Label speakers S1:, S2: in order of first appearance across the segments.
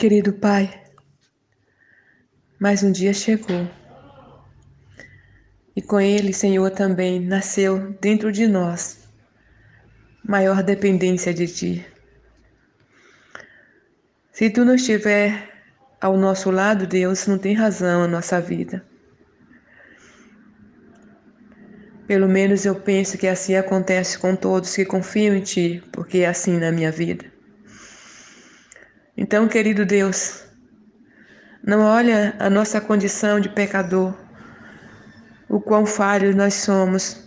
S1: Querido Pai, mais um dia chegou e com ele, Senhor, também nasceu dentro de nós maior dependência de Ti. Se Tu não estiver ao nosso lado, Deus, não tem razão a nossa vida. Pelo menos eu penso que assim acontece com todos que confiam em Ti, porque é assim na minha vida. Então, querido Deus, não olha a nossa condição de pecador, o quão falhos nós somos,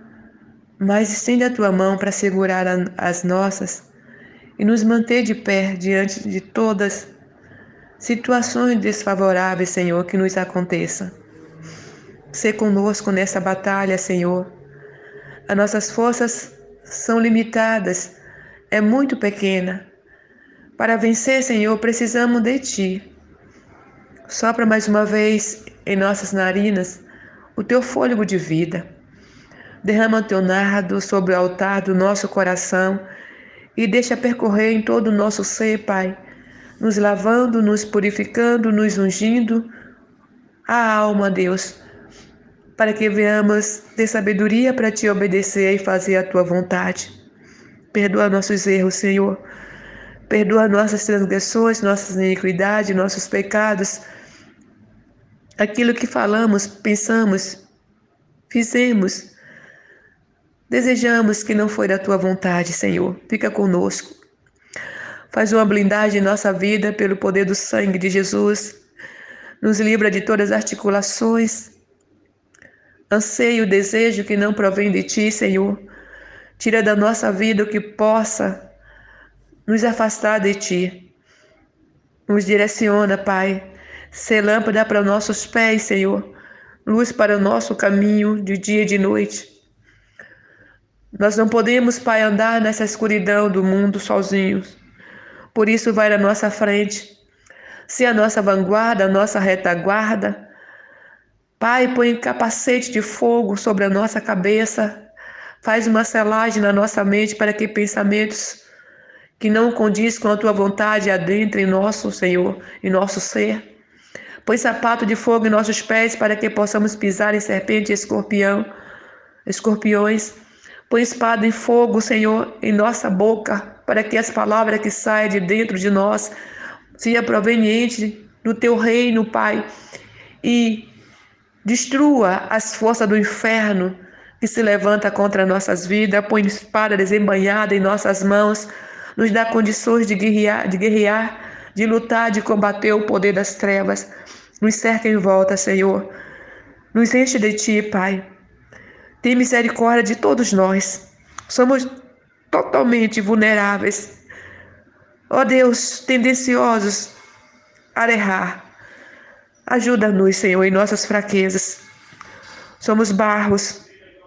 S1: mas estende a Tua mão para segurar as nossas e nos manter de pé diante de todas situações desfavoráveis, Senhor, que nos aconteçam. Sê conosco nessa batalha, Senhor. As nossas forças são limitadas, é muito pequena. Para vencer, Senhor, precisamos de Ti. Sopra mais uma vez em nossas narinas o Teu fôlego de vida. Derrama o Teu nardo sobre o altar do nosso coração e deixa percorrer em todo o nosso ser, Pai, nos lavando, nos purificando, nos ungindo a alma, Deus, para que venhamos ter sabedoria para Te obedecer e fazer a Tua vontade. Perdoa nossos erros, Senhor. Perdoa nossas transgressões, nossas iniquidades, nossos pecados. Aquilo que falamos, pensamos, fizemos, desejamos que não foi da Tua vontade, Senhor. Fica conosco. Faz uma blindagem em nossa vida pelo poder do sangue de Jesus. Nos livra de todas as articulações, anseio, desejo que não provém de Ti, Senhor. Tira da nossa vida o que possa nos afastar de Ti. Nos direciona, Pai. Sê lâmpada para nossos pés, Senhor. Luz para o nosso caminho de dia e de noite. Nós não podemos, Pai, andar nessa escuridão do mundo sozinhos. Por isso, vai na nossa frente. Se a nossa vanguarda, a nossa retaguarda. Pai, põe capacete de fogo sobre a nossa cabeça. Faz uma selagem na nossa mente para que pensamentos que não condiz com a Tua vontade adentrem em nosso Senhor, em nosso ser. Põe sapato de fogo em nossos pés para que possamos pisar em serpente e escorpiões. Põe espada em fogo, Senhor, em nossa boca, para que as palavras que saem de dentro de nós sejam provenientes do Teu reino, Pai, e destrua as forças do inferno que se levanta contra nossas vidas. Põe espada desembainhada em nossas mãos, nos dá condições de guerrear, de lutar, de combater o poder das trevas. Nos cerca em volta, Senhor. Nos enche de Ti, Pai. Tem misericórdia de todos nós. Somos totalmente vulneráveis. Ó Deus, tendenciosos a errar. Ajuda-nos, Senhor, em nossas fraquezas. Somos barros.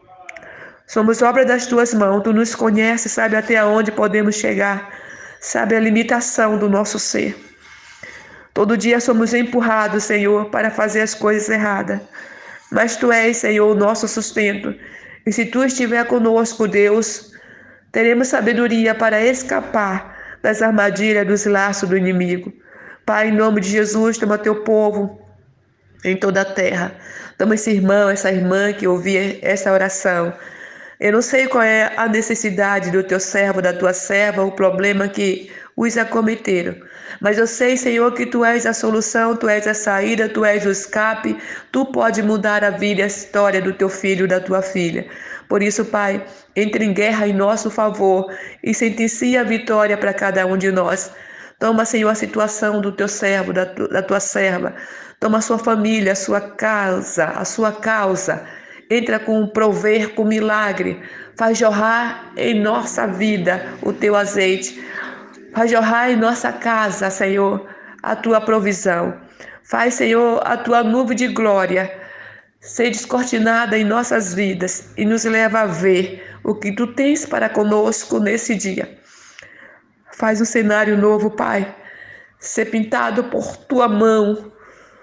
S1: Somos obra das Tuas mãos. Tu nos conheces, sabe até onde podemos chegar. Sabe a limitação do nosso ser. Todo dia somos empurrados, Senhor, para fazer as coisas erradas. Mas Tu és, Senhor, o nosso sustento. E se Tu estiver conosco, Deus, teremos sabedoria para escapar das armadilhas, dos laços do inimigo. Pai, em nome de Jesus, toma Teu povo em toda a terra. Toma esse irmão, essa irmã que ouvir essa oração. Eu não sei qual é a necessidade do Teu servo, da Tua serva, o problema que os acometeram. Mas eu sei, Senhor, que Tu és a solução, Tu és a saída, Tu és o escape. Tu pode mudar a vida e a história do Teu filho, da Tua filha. Por isso, Pai, entre em guerra em nosso favor e sentencia a vitória para cada um de nós. Toma, Senhor, a situação do Teu servo, da Tua serva. Toma a sua família, a sua causa. Entra com prover, com milagre. Faz jorrar em nossa vida o Teu azeite. Faz jorrar em nossa casa, Senhor, a Tua provisão. Faz, Senhor, a Tua nuvem de glória ser descortinada em nossas vidas e nos leva a ver o que Tu tens para conosco nesse dia. Faz um cenário novo, Pai, ser pintado por Tua mão.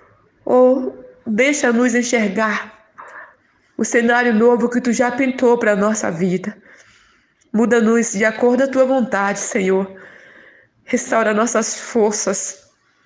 S1: Ou deixa-nos enxergar o cenário novo que Tu já pintou para a nossa vida. Muda-nos de acordo com a Tua vontade, Senhor. Restaura nossas forças.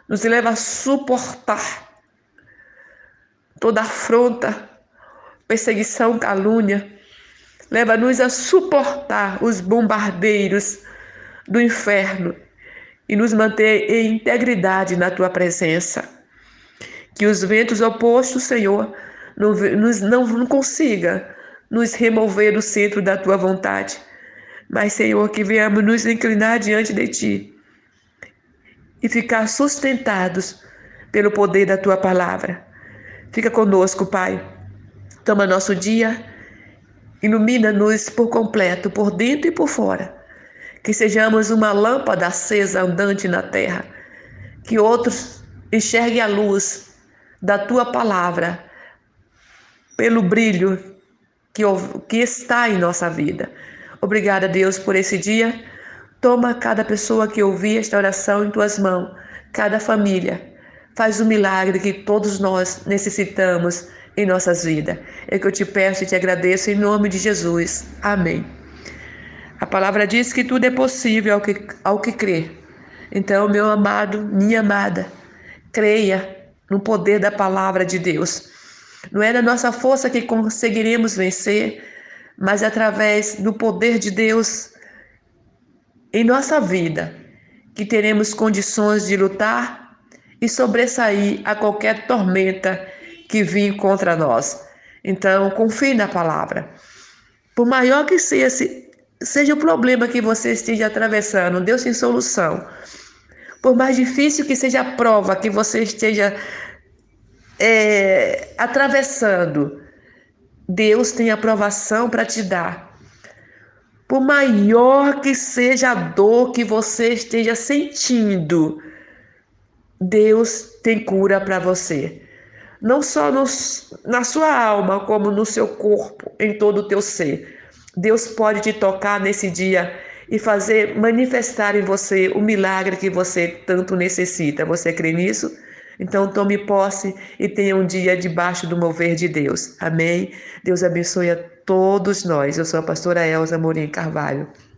S1: nos leva a suportar toda afronta, perseguição, calúnia. Leva-nos a suportar os bombardeios do inferno e nos manter em integridade na tua presença. Que os ventos opostos, Senhor, não consiga nos remover do centro da tua vontade. Mas, Senhor, que venhamos nos inclinar diante de ti e ficar sustentados pelo poder da tua palavra. Fica conosco, Pai. Toma nosso dia, ilumina-nos por completo, por dentro e por fora. Que sejamos uma lâmpada acesa andante na terra. Que outros enxerguem a luz da tua palavra pelo brilho que está em nossa vida. Obrigada, Deus, por esse dia. Toma cada pessoa que ouvir esta oração em tuas mãos, cada família. Faz o milagre que todos nós necessitamos em nossas vidas. É que eu te peço e te agradeço em nome de Jesus. Amém. A palavra diz que tudo é possível ao que crê. Então, meu amado, minha amada, creia no poder da palavra de Deus. Não é da nossa força que conseguiremos vencer, mas através do poder de Deus em nossa vida, que teremos condições de lutar e sobressair a qualquer tormenta que vir contra nós. Então, confie na palavra. Por maior que seja o problema que você esteja atravessando, Deus tem solução. Por mais difícil que seja a prova que você esteja atravessando, Deus tem aprovação para te dar. Por maior que seja a dor que você esteja sentindo, Deus tem cura para você. Não só na sua alma, como no seu corpo, em todo o teu ser. Deus pode te tocar nesse dia e fazer manifestar em você o milagre que você tanto necessita. Você crê nisso? Então tome posse e tenha um dia debaixo do mover de Deus. Amém? Deus abençoe a todos nós. Eu sou a pastora Elza Amorim Carvalho.